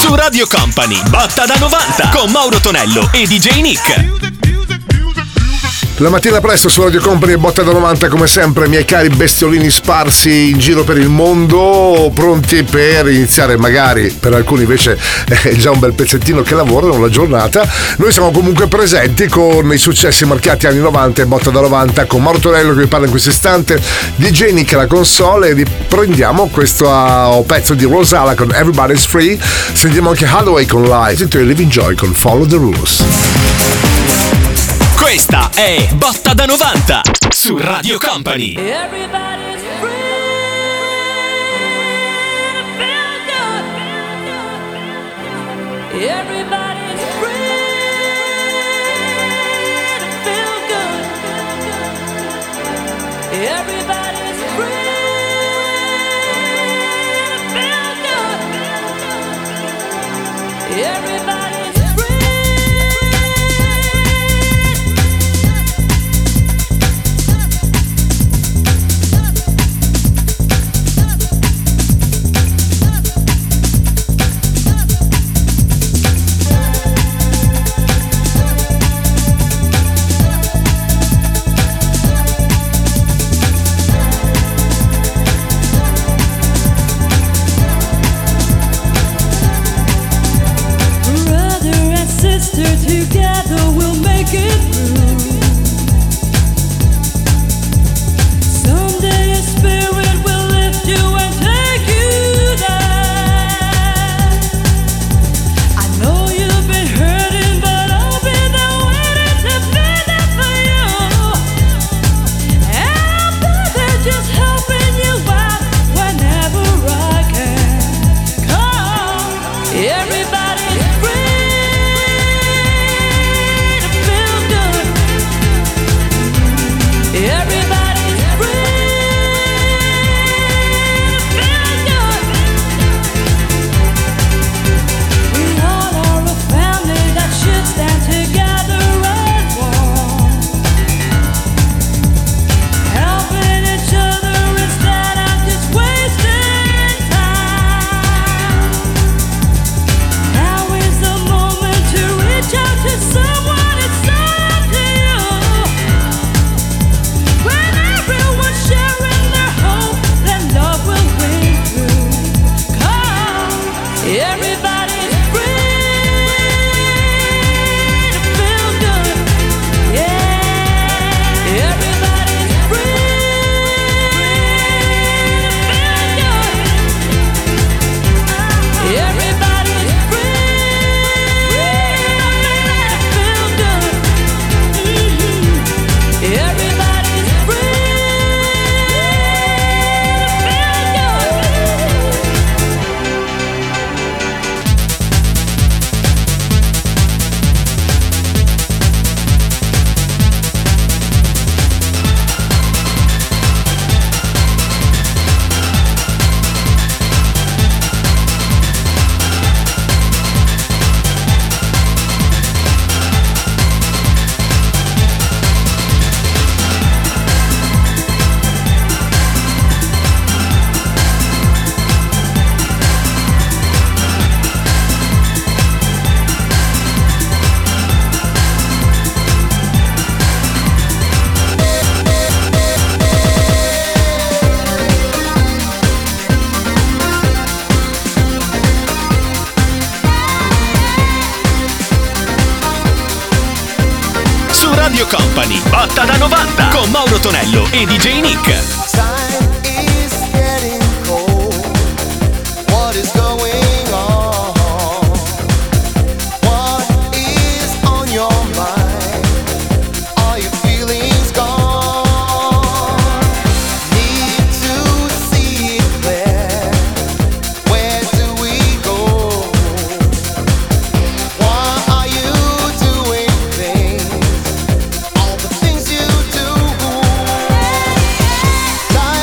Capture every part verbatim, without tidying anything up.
Su Radio Company, Botta da novanta con Mauro Tonello e D J Nick. La mattina presto su Radio Company e Botta da novanta, come sempre, miei cari bestiolini sparsi in giro per il mondo, pronti per iniziare, magari per alcuni invece è già un bel pezzettino che lavorano la giornata. Noi siamo comunque presenti con i successi marchiati anni novanta e Botta da novanta, con Mauro Tonello che vi parla in questo istante, D J Nick alla console, e riprendiamo questo uh, pezzo di Rosala con Everybody's Free. Sentiamo anche Hathaway con Live e Living Joy con Follow the Rules. Questa è Botta da novanta su Radio Company. Everybody's free to feel good. Everybody's free to feel good. Everybody's free to feel good. Everybody's together we'll make it through. Someday a spirit will lift you and take you down. I know you've been hurting, but I'll be there waiting to be there for you. And I'll be there just helping you out whenever I can. Come, everybody's free. Everybody's free to feel good. We all are a family that should stand together as one, helping each other instead of just wasting time. Now is the moment to reach out to someone. It's up to you. When everyone's sharing their hope, then love will win through. Come, everybody's free to feel good. Yeah, everybody's free to feel good. Everybody's free to feel good. Mhm. Everybody's Radio Company, Botta da novanta con Mauro Tonello e D J Nick. Time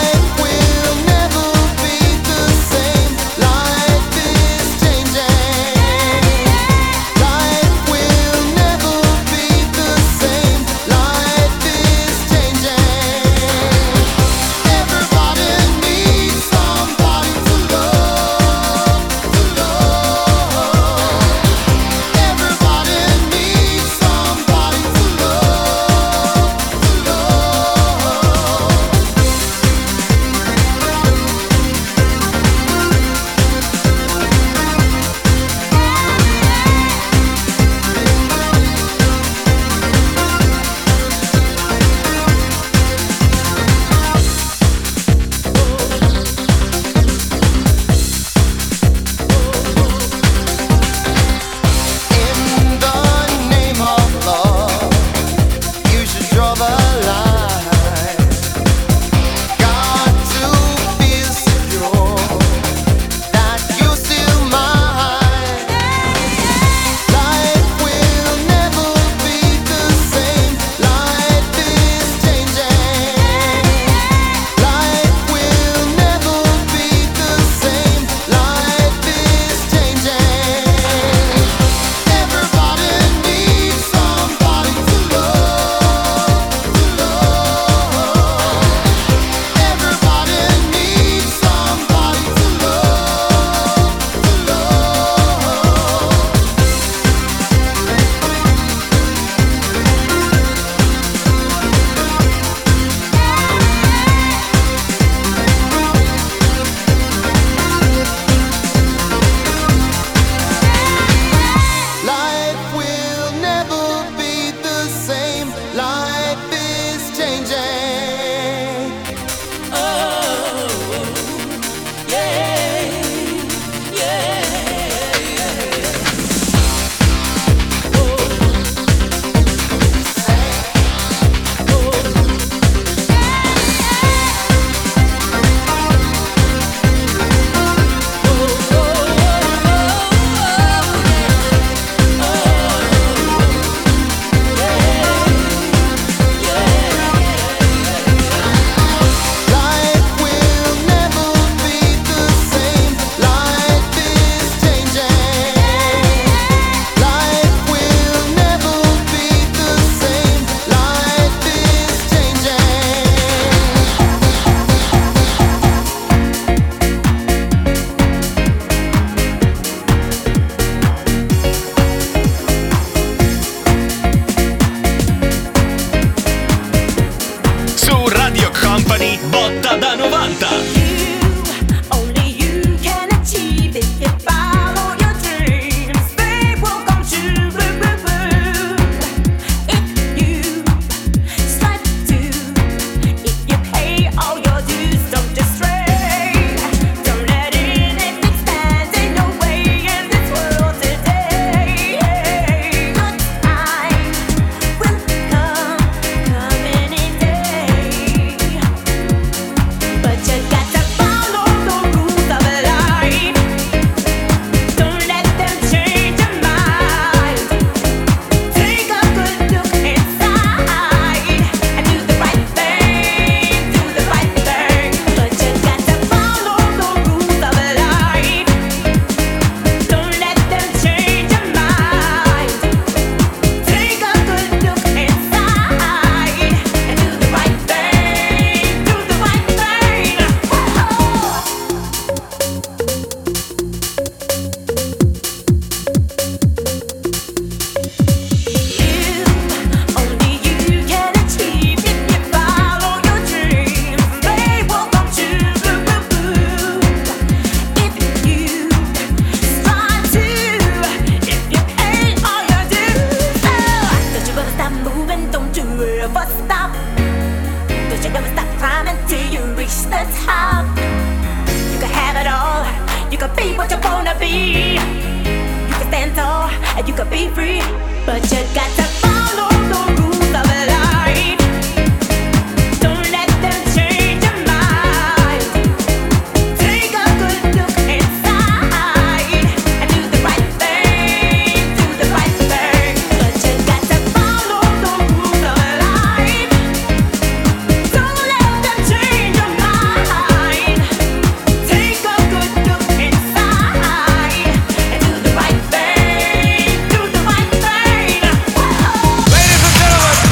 you could be free, but you got to follow the rules of life. Don't let them change your mind. Take a good look inside and do the right thing, do the right thing. But you got to follow the rules of life. Don't let them change your mind. Take a good look inside and do the right thing, do the right thing. Ladies and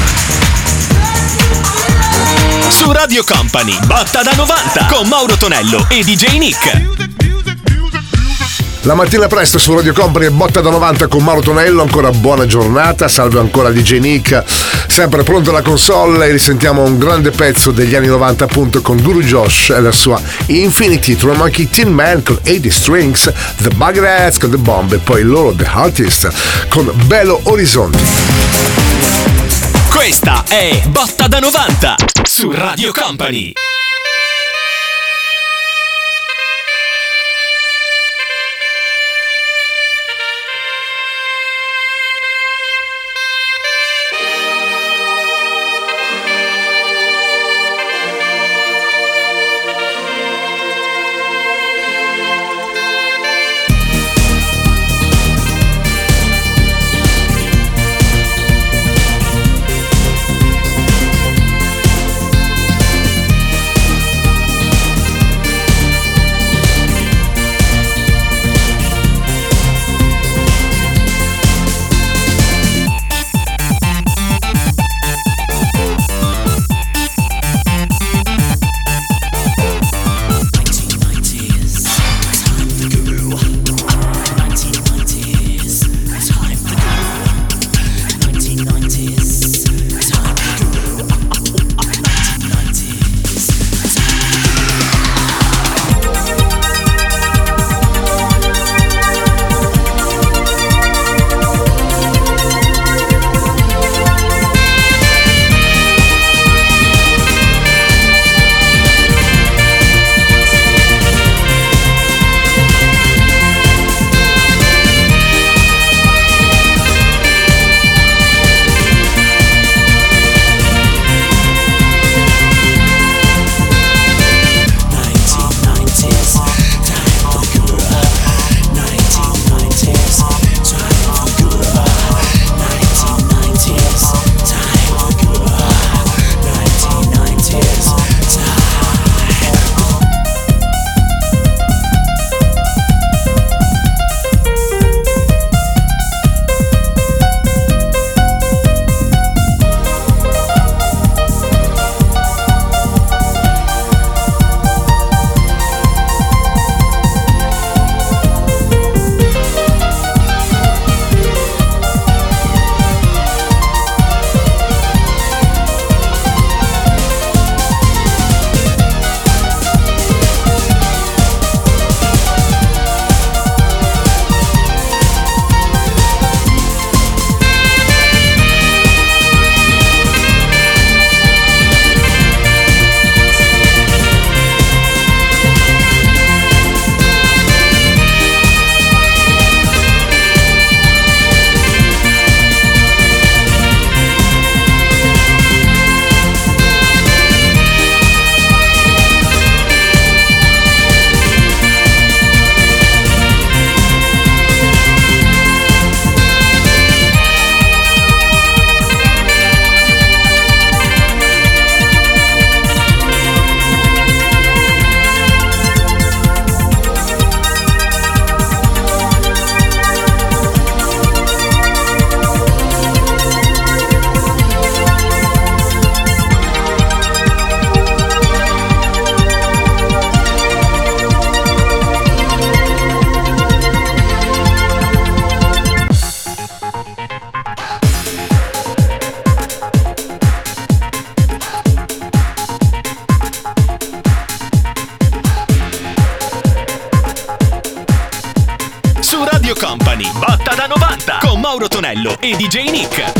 gentlemen, su Radio Company, Botta da novanta con Mauro Tonello e D J Nick. La mattina presto su Radio Company e Botta da novanta con Mauro Tonello. Ancora buona giornata, salve ancora D J Nick, sempre pronto alla console, e risentiamo un grande pezzo degli anni novanta appunto con Guru Josh e la sua Infinity, Troy Monkey Tin Man con eighty Strings, The Bucketheads con The Bomb e poi loro The Artist con Belo Horizonte. Questa è Botta da novanta su Radio Company. Company, Botta da novanta con Mauro Tonello e D J Nick.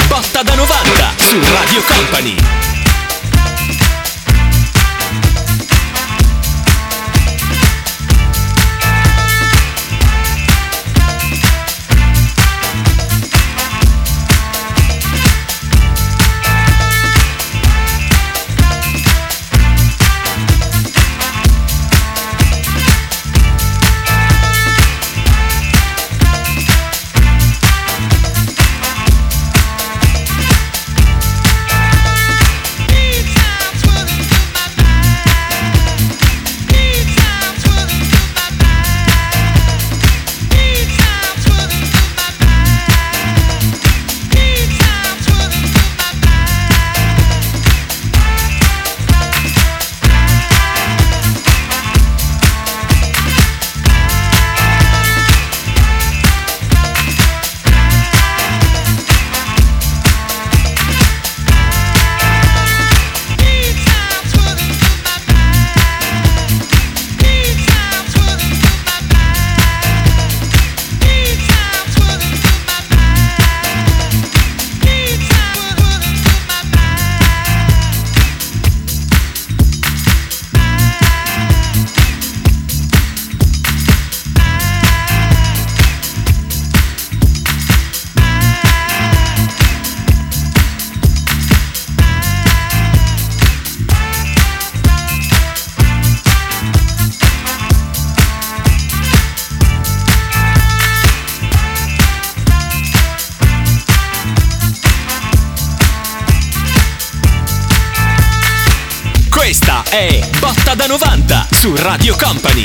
Botta da novanta su Radio Company. Questa è Botta da novanta su Radio Company.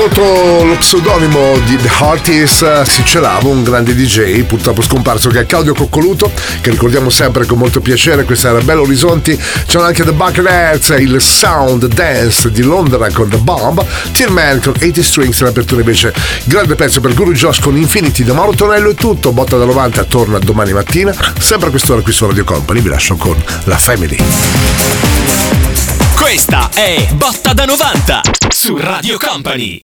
Sotto lo pseudonimo di The Artist si celava un grande D J, purtroppo scomparso, che è Claudio Coccoluto, che ricordiamo sempre con molto piacere. Questa era Bello Orizzonti. C'erano anche The Bucketheads, il Sound Dance di Londra con The Bomb, Tin Man con ottanta Strings, in apertura invece grande pezzo per Guru Josh con Infinity. Da Mauro Tonello è tutto, Botta da novanta torna domani mattina, sempre a quest'ora qui su Radio Company. Vi lascio con la Family. Questa è Botta da novanta su Radio Company.